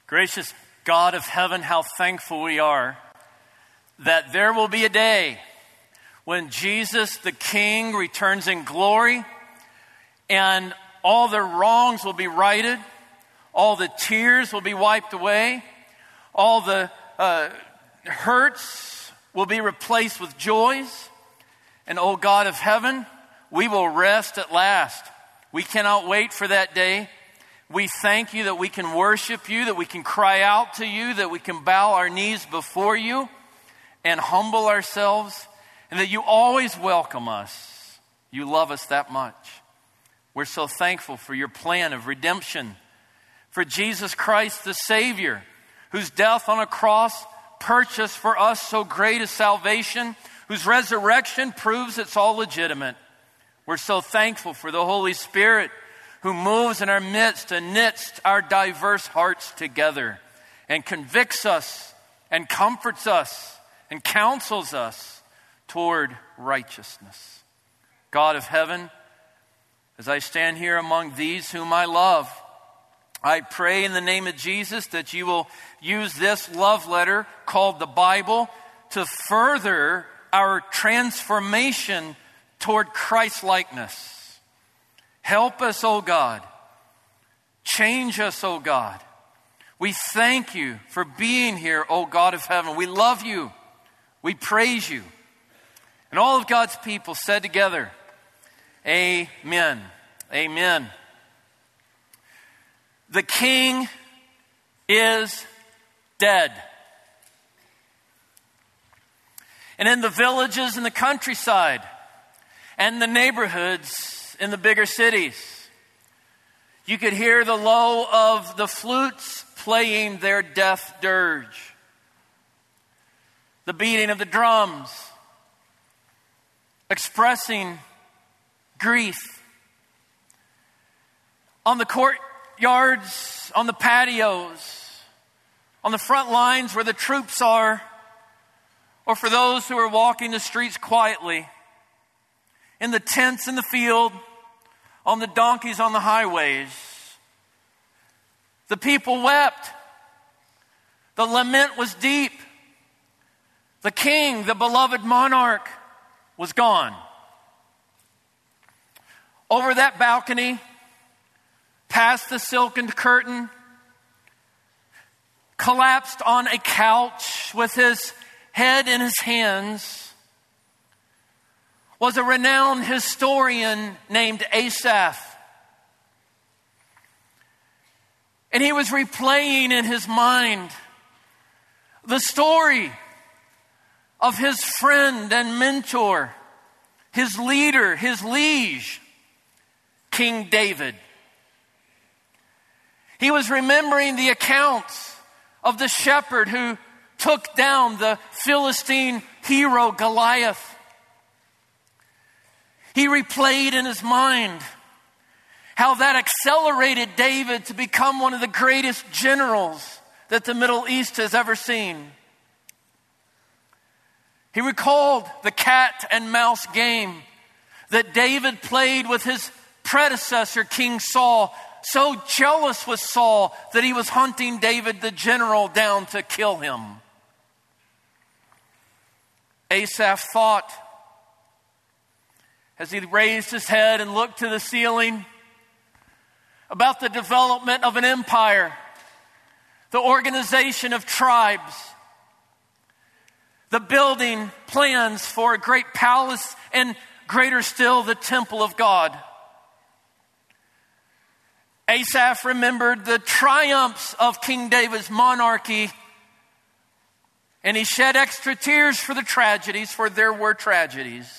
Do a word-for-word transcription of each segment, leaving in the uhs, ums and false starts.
Gracious God of heaven, how thankful we are that there will be a day when Jesus the King returns in glory and all the wrongs will be righted, all the tears will be wiped away, all the uh, hurts will be replaced with joys. And oh God of heaven, we will rest at last. We cannot wait for that day. We thank you that we can worship you, that we can cry out to you, that we can bow our knees before you and humble ourselves, and that you always welcome us. You love us that much. We're so thankful for your plan of redemption, for Jesus Christ the Savior, whose death on a cross purchased for us so great a salvation, whose resurrection proves it's all legitimate. We're so thankful for the Holy Spirit, who moves in our midst and knits our diverse hearts together and convicts us and comforts us and counsels us toward righteousness. God of heaven, as I stand here among these whom I love, I pray in the name of Jesus that you will use this love letter called the Bible to further our transformation toward Christ-likeness. Help us, O God. Change us, O God. We thank you for being here, O God of heaven. We love you. We praise you. And all of God's people said together, amen. Amen. The King is dead. And in the villages and the countryside and the neighborhoods in the bigger cities, you could hear the low of the flutes playing their death dirge, the beating of the drums, expressing grief. On the courtyards, on the patios, on the front lines where the troops are, or for those who are walking the streets quietly, in the tents in the field, on the donkeys on the highways, the people wept. The lament was deep. The king, the beloved monarch, was gone. Over that balcony, past the silken curtain, collapsed on a couch with his head in his hands, was a renowned historian named Asaph. And he was replaying in his mind the story of his friend and mentor, his leader, his liege, King David. He was remembering the accounts of the shepherd who took down the Philistine hero Goliath. He replayed in his mind how that accelerated David to become one of the greatest generals that the Middle East has ever seen. He recalled the cat and mouse game that David played with his predecessor, King Saul. So jealous was Saul that he was hunting David the general down to kill him. Asaph thought, as he raised his head and looked to the ceiling, about the development of an empire, the organization of tribes, the building plans for a great palace, and greater still, the temple of God. Asaph remembered the triumphs of King David's monarchy, and he shed extra tears for the tragedies, for there were tragedies.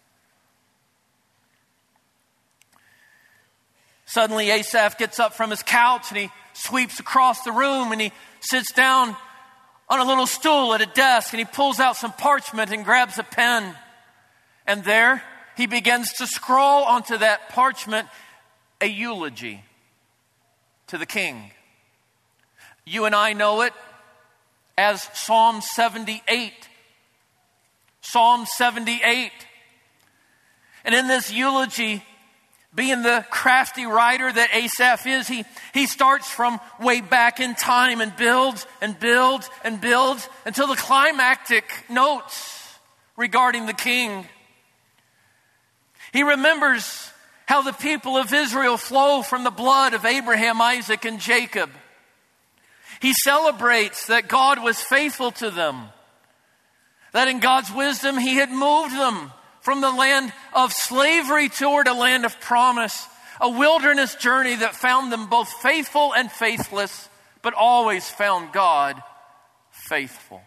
Suddenly, Asaph gets up from his couch and he sweeps across the room and he sits down on a little stool at a desk and he pulls out some parchment and grabs a pen. And there he begins to scrawl onto that parchment a eulogy to the king. You and I know it as Psalm seventy-eight. Psalm seventy-eight. And in this eulogy, being the crafty writer that Asaph is, he, he starts from way back in time and builds and builds and builds until the climactic notes regarding the king. He remembers how the people of Israel flow from the blood of Abraham, Isaac, and Jacob. He celebrates that God was faithful to them, that in God's wisdom he had moved them from the land of slavery toward a land of promise, a wilderness journey that found them both faithful and faithless, but always found God faithful.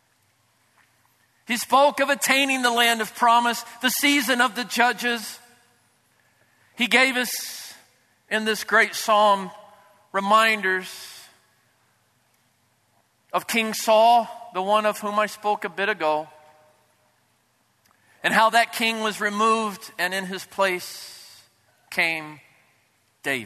He spoke of attaining the land of promise, the season of the judges. He gave us in this great psalm reminders of King Saul, the one of whom I spoke a bit ago, and how that king was removed and in his place came David.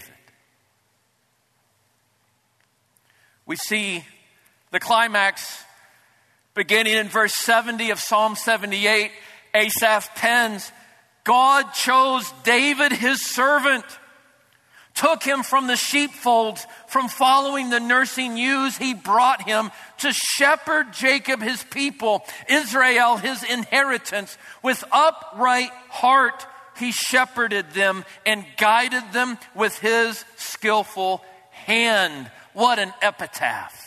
We see the climax beginning in verse seventy of Psalm seventy-eight. Asaph pens, God chose David his servant, took him from the sheepfolds, from following the nursing ewes. He brought him to shepherd Jacob his people, Israel his inheritance. With upright heart he shepherded them and guided them with his skillful hand. What an epitaph.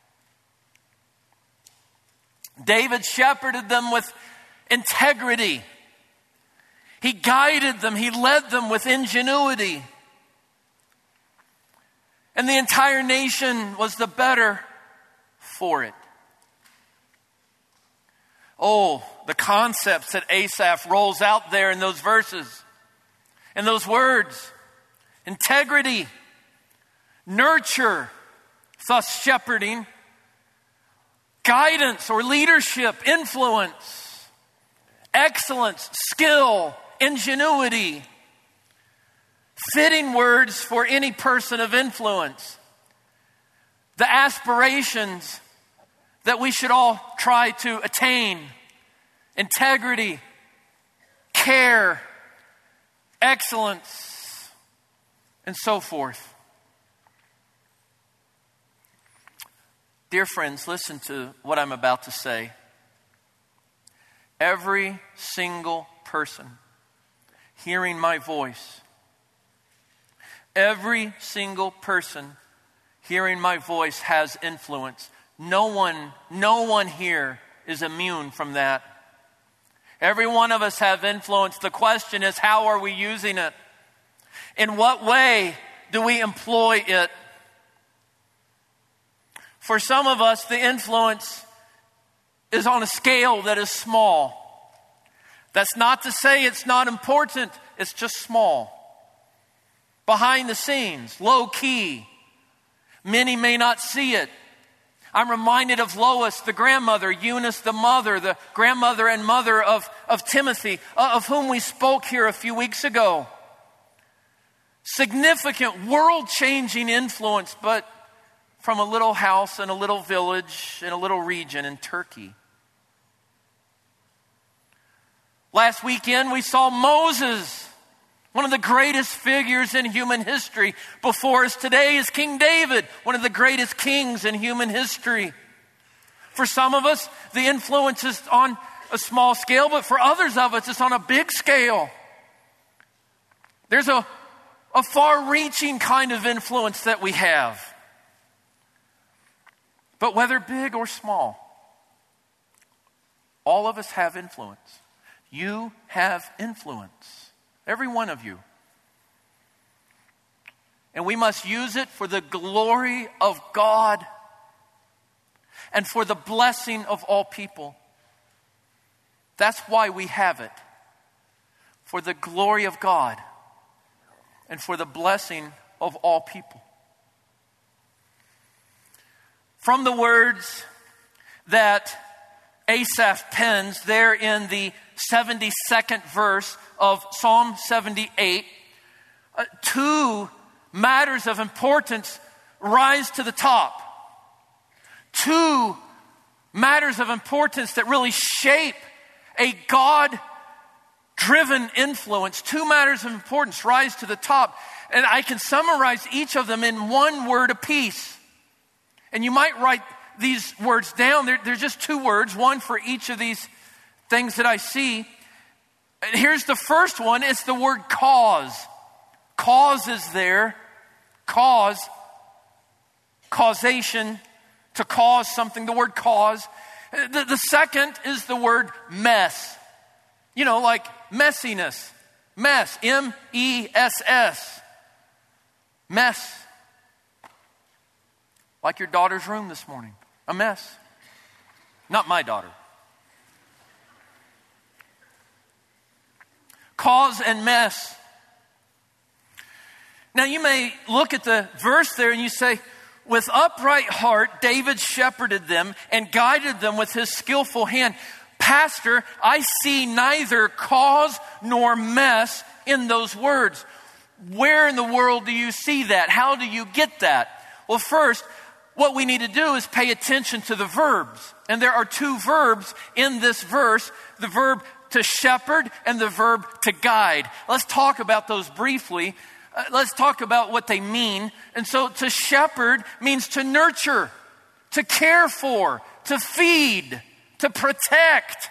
David shepherded them with integrity. He guided them. He led them with ingenuity. And the entire nation was the better for it. Oh, the concepts that Asaph rolls out there in those verses, in those words. Integrity, nurture, thus shepherding, guidance or leadership, influence, excellence, skill, ingenuity. Fitting words for any person of influence. The aspirations that we should all try to attain. Integrity, care, excellence, and so forth. Dear friends, listen to what I'm about to say. Every single person hearing my voice, every single person hearing my voice has influence. No one, no one here is immune from that. Every one of us have influence. The question is, how are we using it? In what way do we employ it? For some of us, the influence is on a scale that is small. That's not to say it's not important. It's just small. Behind the scenes, low key. Many may not see it. I'm reminded of Lois, the grandmother, Eunice, the mother, the grandmother and mother of, of Timothy, uh, of whom we spoke here a few weeks ago. Significant, world-changing influence, but from a little house in a little village in a little region in Turkey. Last weekend we saw Moses, one of the greatest figures in human history. Before us today is King David, one of the greatest kings in human history. For some of us, the influence is on a small scale, but for others of us, it's on a big scale. There's a, a far-reaching kind of influence that we have. But whether big or small, all of us have influence. You have influence. Every one of you. And we must use it for the glory of God and for the blessing of all people. That's why we have it. For the glory of God and for the blessing of all people. From the words that Asaph pens there in the seventy-second verse of Psalm seventy-eight, uh, two matters of importance rise to the top. Two matters of importance that really shape a God-driven driven influence, two matters of importance rise to the top. And I can summarize each of them in one word apiece. And you might write these words down. They're, they're just two words, one for each of these things that I see. And here's the first one. It's the word cause. Cause is there. Cause. Causation. To cause something. The word cause. The, the second is the word mess. You know, like messiness. Mess. M E S S. Mess. Like your daughter's room this morning. A mess. Not my daughter. Cause and mess. Now you may look at the verse there and you say, with upright heart, David shepherded them and guided them with his skillful hand. Pastor, I see neither cause nor mess in those words. Where in the world do you see that? How do you get that? Well, first, what we need to do is pay attention to the verbs. And there are two verbs in this verse, the verb to shepherd and the verb to guide. Let's talk about those briefly. Uh, let's talk about what they mean. And so to shepherd means to nurture, to care for, to feed, to protect.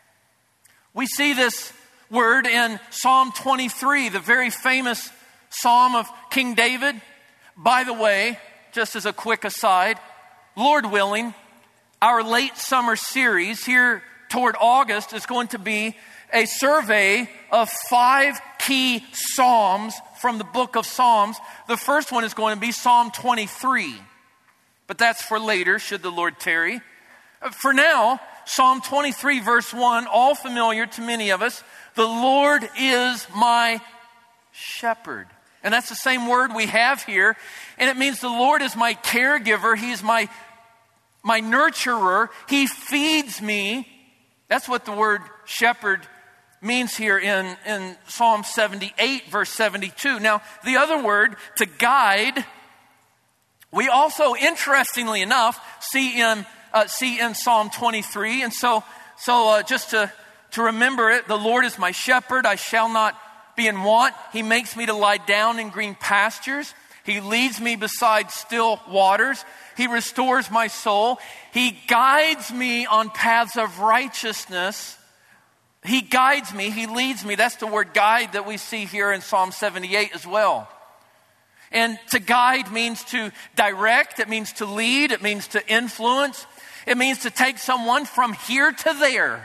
We see this word in Psalm twenty-three, the very famous Psalm of King David. By the way, just as a quick aside, Lord willing, our late summer series here toward August is going to be a survey of five key Psalms from the book of Psalms. The first one is going to be Psalm twenty-three, but that's for later, should the Lord tarry. For now, Psalm twenty-three verse one, all familiar to many of us. The Lord is my shepherd. And that's the same word we have here. And it means the Lord is my caregiver. He's my, my nurturer. He feeds me. That's what the word shepherd means here in, in Psalm seventy-eight, verse seventy-two. Now, the other word, to guide, we also, interestingly enough, see in uh, see in Psalm twenty-three. And so, so uh, just to, to remember it, the Lord is my shepherd, I shall not be in want. He makes me to lie down in green pastures. He leads me beside still waters. He restores my soul. He guides me on paths of righteousness. He guides me. He leads me. That's the word guide that we see here in Psalm seventy-eight as well. And to guide means to direct. It means to lead. It means to influence. It means to take someone from here to there.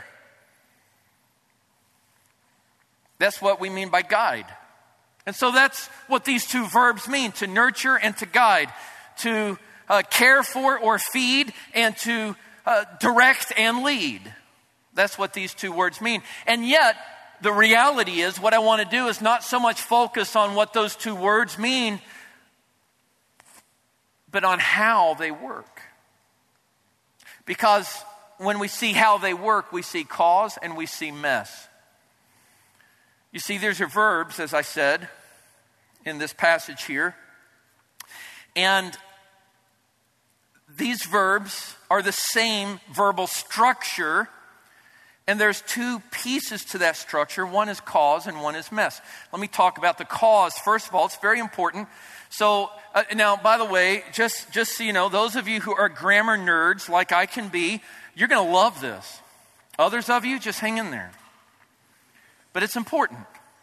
That's what we mean by guide. And so that's what these two verbs mean, to nurture and to guide, to uh, care for or feed, and to uh, direct and lead. That's what these two words mean. And yet, the reality is, what I want to do is not so much focus on what those two words mean, but on how they work. Because when we see how they work, we see cause and we see mess. You see, there's your verbs, as I said, in this passage here. And these verbs are the same verbal structure. And there's two pieces to that structure. One is cause and one is mess. Let me talk about the cause. First of all, it's very important. So uh, now, by the way, just, just so you know, those of you who are grammar nerds like I can be, you're going to love this. Others of you, just hang in there. But it's important.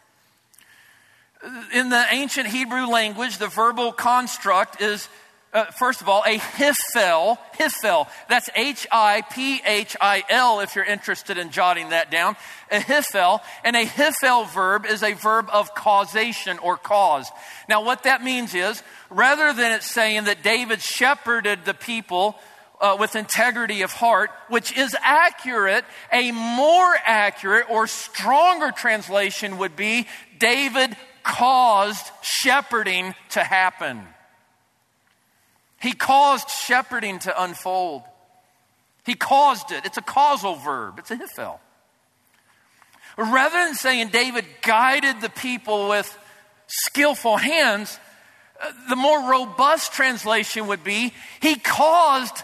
In the ancient Hebrew language, the verbal construct is, uh, first of all, a hiphil. Hiphil. That's H I P H I L if you're interested in jotting that down. A hiphil. And a hiphil verb is a verb of causation or cause. Now what that means is, rather than it saying that David shepherded the people Uh, with integrity of heart, which is accurate, a more accurate or stronger translation would be David caused shepherding to happen. He caused shepherding to unfold. He caused it. It's a causal verb. It's a hiphil. Rather than saying David guided the people with skillful hands, uh, the more robust translation would be he caused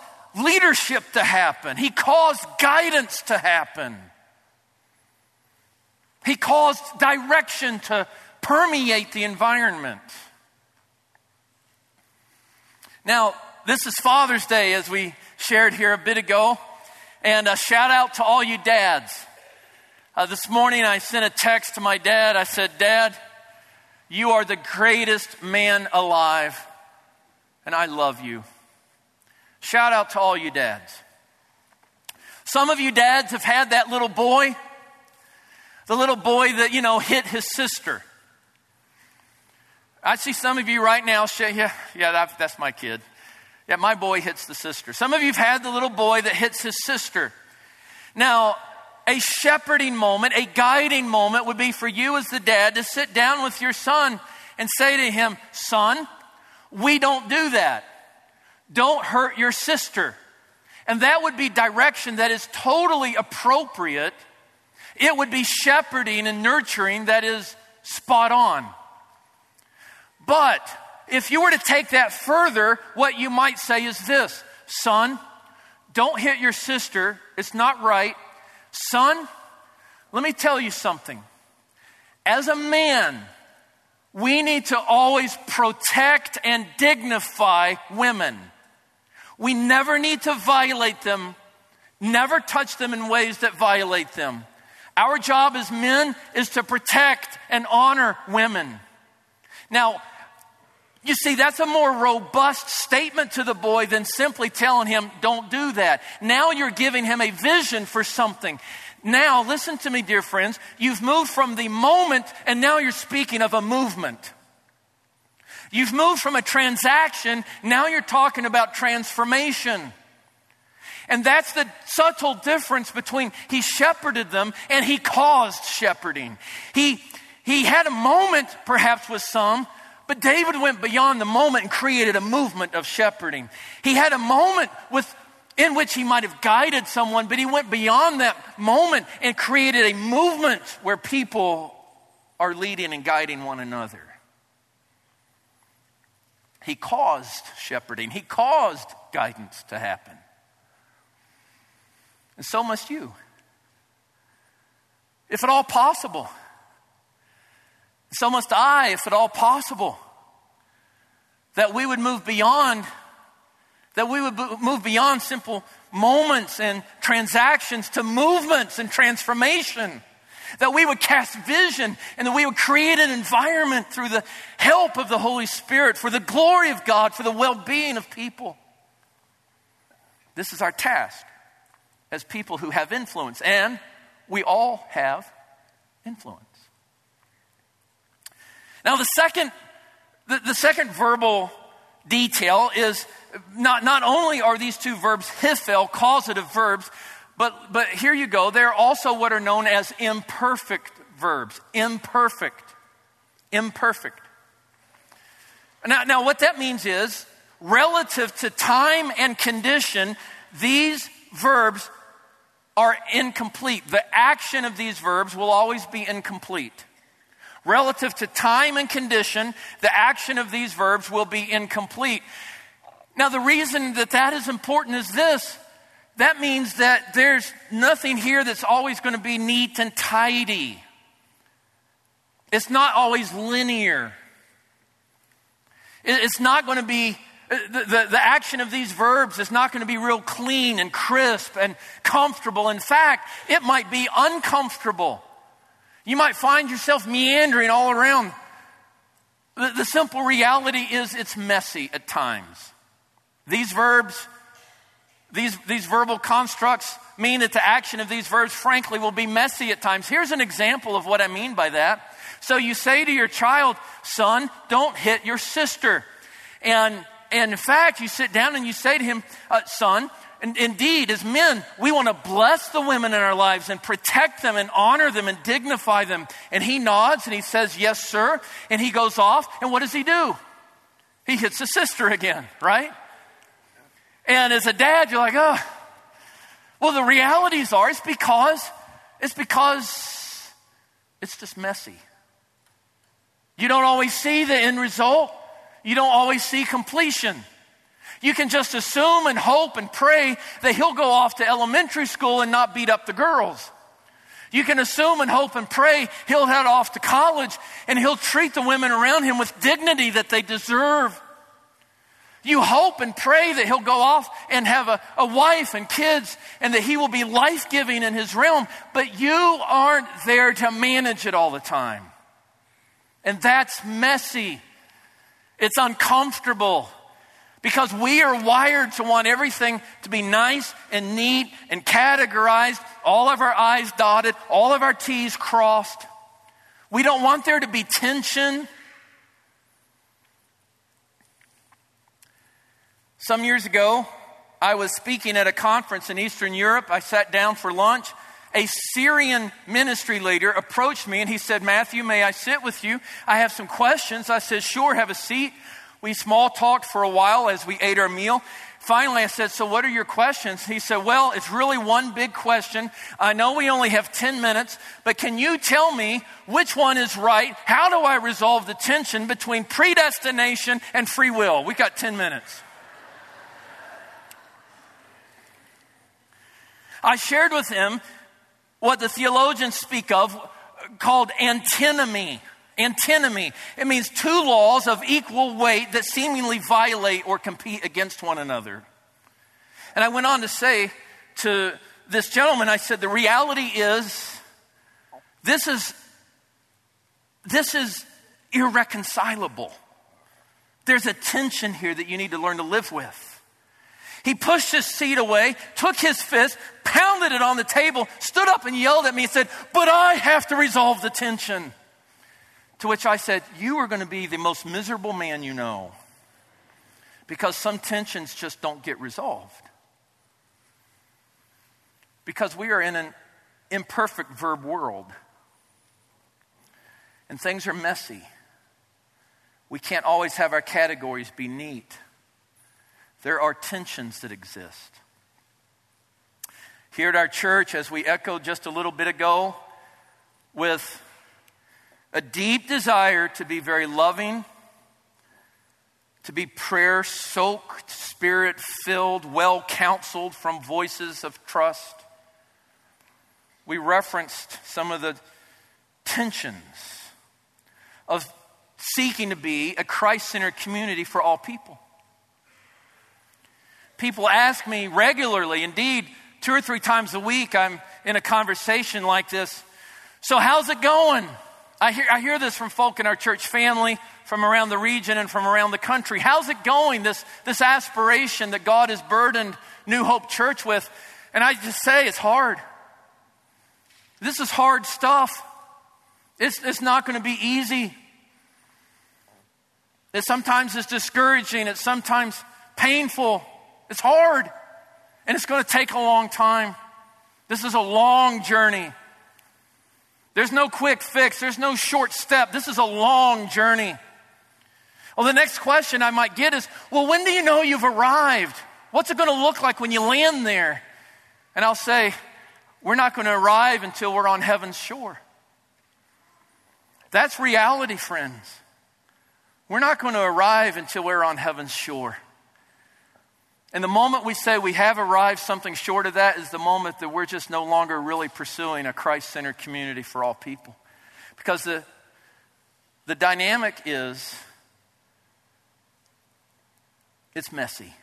leadership to happen. He caused guidance to happen. He caused direction to permeate the environment. Now, this is Father's Day, as we shared here a bit ago. And a shout out to all you dads. Uh, this morning I sent a text to my dad. I said, Dad, you are the greatest man alive, and I love you. Shout out to all you dads. Some of you dads have had that little boy, the little boy that, you know, hit his sister. I see some of you right now say, yeah, yeah, that, that's my kid. Yeah, my boy hits the sister. Some of you have had the little boy that hits his sister. Now, a shepherding moment, a guiding moment would be for you as the dad to sit down with your son and say to him, son, we don't do that. Don't hurt your sister. And that would be direction that is totally appropriate. It would be shepherding and nurturing that is spot on. But if you were to take that further, what you might say is this, son, don't hit your sister. It's not right. Son, let me tell you something. As a man, we need to always protect and dignify women. We never need to violate them, never touch them in ways that violate them. Our job as men is to protect and honor women. Now, you see, that's a more robust statement to the boy than simply telling him, don't do that. Now you're giving him a vision for something. Now, listen to me, dear friends. You've moved from the moment, and now you're speaking of a movement. You've moved from a transaction, now you're talking about transformation. And that's the subtle difference between he shepherded them and he caused shepherding. He, he had a moment, perhaps with some, but David went beyond the moment and created a movement of shepherding. He had a moment with, in which he might have guided someone, but he went beyond that moment and created a movement where people are leading and guiding one another. He caused shepherding. He caused guidance to happen. And so must you. If at all possible. So must I, if at all possible, that we would move beyond, that we would move beyond simple moments and transactions to movements and transformation. That we would cast vision and that we would create an environment through the help of the Holy Spirit for the glory of God, for the well-being of people. This is our task as people who have influence, and we all have influence. Now, the second, the, the second verbal detail is not, not only are these two verbs hifel, causative verbs, but, but here you go. They're also what are known as imperfect verbs. Imperfect. Imperfect. Now, now what that means is, relative to time and condition, these verbs are incomplete. The action of these verbs will always be incomplete. Relative to time and condition, the action of these verbs will be incomplete. Now, the reason that that is important is this. That means that there's nothing here that's always going to be neat and tidy. It's not always linear. It's not going to be, the, the, the action of these verbs is not going to be real clean and crisp and comfortable. In fact, it might be uncomfortable. You might find yourself meandering all around. The, the simple reality is it's messy at times. These verbs, these, these verbal constructs mean that the action of these verbs, frankly, will be messy at times. Here's an example of what I mean by that. So you say to your child, son, don't hit your sister. And, and in fact, you sit down and you say to him, uh, son, and indeed, as men, we want to bless the women in our lives and protect them and honor them and dignify them. And he nods and he says, yes, sir. And he goes off. And what does he do? He hits his sister again, right? And as a dad, you're like, oh. Well, the realities are, it's because, it's because it's just messy. You don't always see the end result. You don't always see completion. You can just assume and hope and pray that he'll go off to elementary school and not beat up the girls. You can assume and hope and pray he'll head off to college and he'll treat the women around him with dignity that they deserve. You hope and pray that he'll go off and have a, a wife and kids and that he will be life-giving in his realm, but you aren't there to manage it all the time. And that's messy. It's uncomfortable because we are wired to want everything to be nice and neat and categorized, all of our I's dotted, all of our T's crossed. We don't want there to be tension. Some years ago, I was speaking at a conference in Eastern Europe. I sat down for lunch. A Syrian ministry leader approached me and he said, "Matthew, may I sit with you? I have some questions." I said, "Sure, have a seat." We small talked for a while as we ate our meal. Finally, I said, "So what are your questions?" He said, "Well, it's really one big question. I know we only have ten minutes, but can you tell me which one is right? How do I resolve the tension between predestination and free will?" We got ten minutes. I shared with him what the theologians speak of called antinomy. Antinomy. It means two laws of equal weight that seemingly violate or compete against one another. And I went on to say to this gentleman, I said, the reality is, this is, this is irreconcilable. There's a tension here that you need to learn to live with. He pushed his seat away, took his fist, pounded it on the table, stood up and yelled at me and said, "But I have to resolve the tension." To which I said, "You are going to be the most miserable man you know, because some tensions just don't get resolved. Because we are in an imperfect verb world, and things are messy. We can't always have our categories be neat. There are tensions that exist. Here at our church, as we echoed just a little bit ago, with a deep desire to be very loving, to be prayer-soaked, spirit-filled, well-counseled from voices of trust, we referenced some of the tensions of seeking to be a Christ-centered community for all people. People ask me regularly, indeed, two or three times a week, I'm in a conversation like this. "So how's it going?" I hear, I hear this from folk in our church family, from around the region and from around the country. How's it going, this, this aspiration that God has burdened New Hope Church with? And I just say, it's hard. This is hard stuff. It's, it's not going to be easy. It sometimes is discouraging. It's sometimes painful. It's hard, and it's going to take a long time. This is a long journey. There's no quick fix. There's no short step. This is a long journey. Well, the next question I might get is, well, when do you know you've arrived? What's it going to look like when you land there? And I'll say, we're not going to arrive until we're on heaven's shore. That's reality, friends. We're not going to arrive until we're on heaven's shore. And the moment we say we have arrived, something short of that is the moment that we're just no longer really pursuing a Christ-centered community for all people. Because the, the dynamic is, it's messy.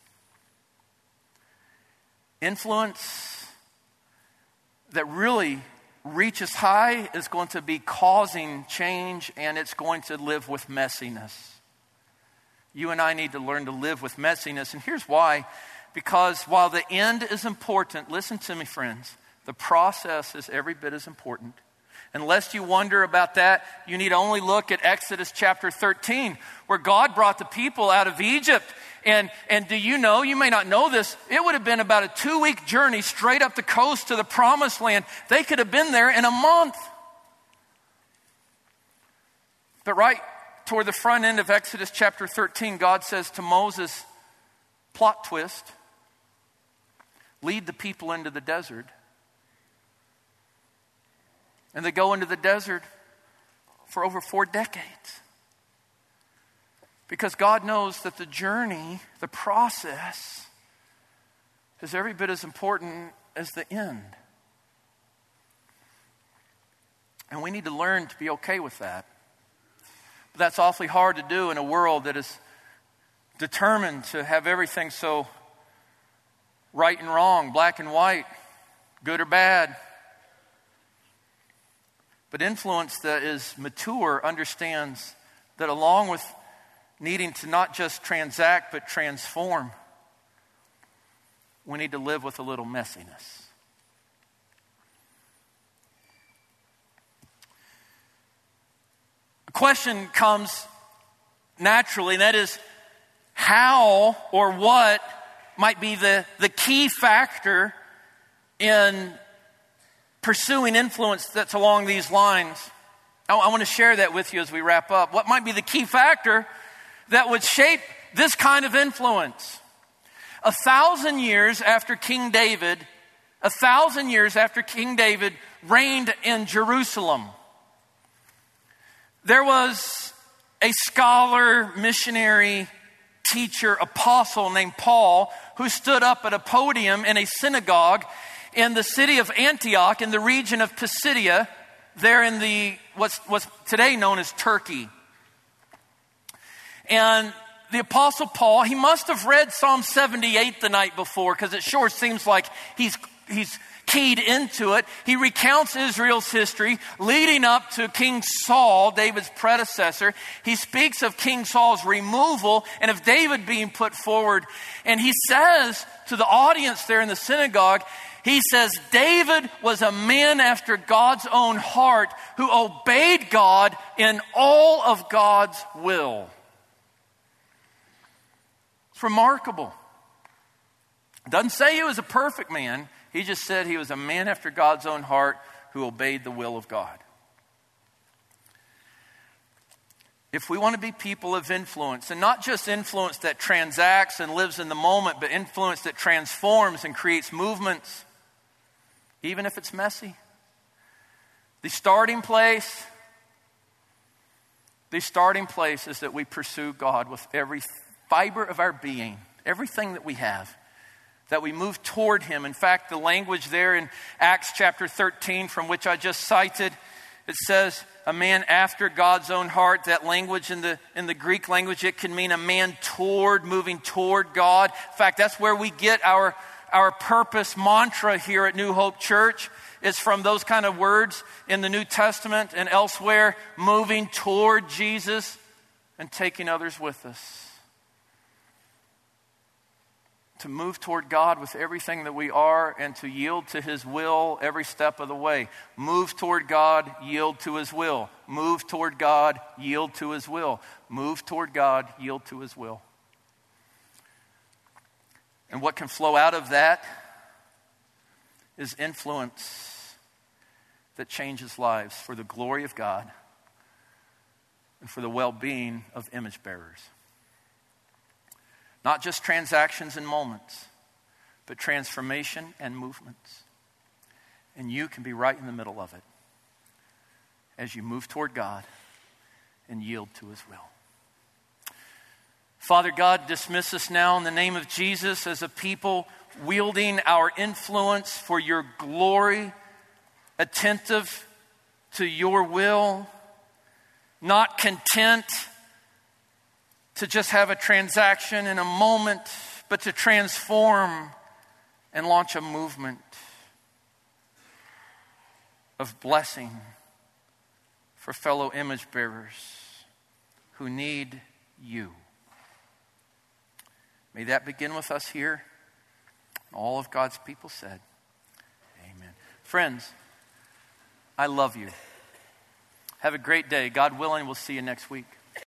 Influence that really reaches high is going to be causing change, and it's going to live with messiness. You and I need to learn to live with messiness. And here's why. Because while the end is important, listen to me, friends, the process is every bit as important. Unless you wonder about that, you need only look at Exodus chapter thirteen, where God brought the people out of Egypt. And, and do you know, you may not know this, it would have been about a two-week journey straight up the coast to the promised land. They could have been there in a month. But right toward the front end of Exodus chapter thirteen, God says to Moses, plot twist, lead the people into the desert. And they go into the desert for over four decades. Because God knows that the journey, the process, is every bit as important as the end. And we need to learn to be okay with that. But that's awfully hard to do in a world that is determined to have everything so right and wrong, black and white, good or bad. But influence that is mature understands that along with needing to not just transact but transform, we need to live with a little messiness. A question comes naturally, and that is how or what might be the, the key factor in pursuing influence that's along these lines. I, I want to share that with you as we wrap up. What might be the key factor that would shape this kind of influence? A thousand years after King David, a thousand years after King David reigned in Jerusalem, there was a scholar, missionary, teacher, apostle named Paul who stood up at a podium in a synagogue in the city of Antioch in the region of Pisidia, there in the what's, what's today known as Turkey. And the Apostle Paul, he must have read Psalm seventy-eight the night before, because it sure seems like he's he's keyed into it. He recounts Israel's history leading up to King Saul, David's predecessor. He speaks of King Saul's removal and of David being put forward. And he says to the audience there in the synagogue, he says, David was a man after God's own heart who obeyed God in all of God's will. It's remarkable. It doesn't say he was a perfect man. He just said he was a man after God's own heart who obeyed the will of God. If we want to be people of influence, and not just influence that transacts and lives in the moment, but influence that transforms and creates movements, even if it's messy, the starting place, the starting place is that we pursue God with every fiber of our being, everything that we have, that we move toward Him. In fact, the language there in Acts chapter thirteen, from which I just cited, it says, a man after God's own heart. That language in the in the Greek language, it can mean a man toward, moving toward God. In fact, that's where we get our, our purpose mantra here at New Hope Church. It's from those kind of words in the New Testament and elsewhere, moving toward Jesus and taking others with us. To move toward God with everything that we are and to yield to His will every step of the way. Move toward God, yield to His will. Move toward God, yield to His will. Move toward God, yield to His will. And what can flow out of that is influence that changes lives for the glory of God and for the well-being of image bearers. Not just transactions and moments, but transformation and movements. And you can be right in the middle of it as you move toward God and yield to His will. Father God, dismiss us now in the name of Jesus as a people wielding our influence for your glory, attentive to your will, not content to just have a transaction in a moment, but to transform and launch a movement of blessing for fellow image bearers who need you. May that begin with us here. All of God's people said, amen. Friends, I love you. Have a great day. God willing, we'll see you next week.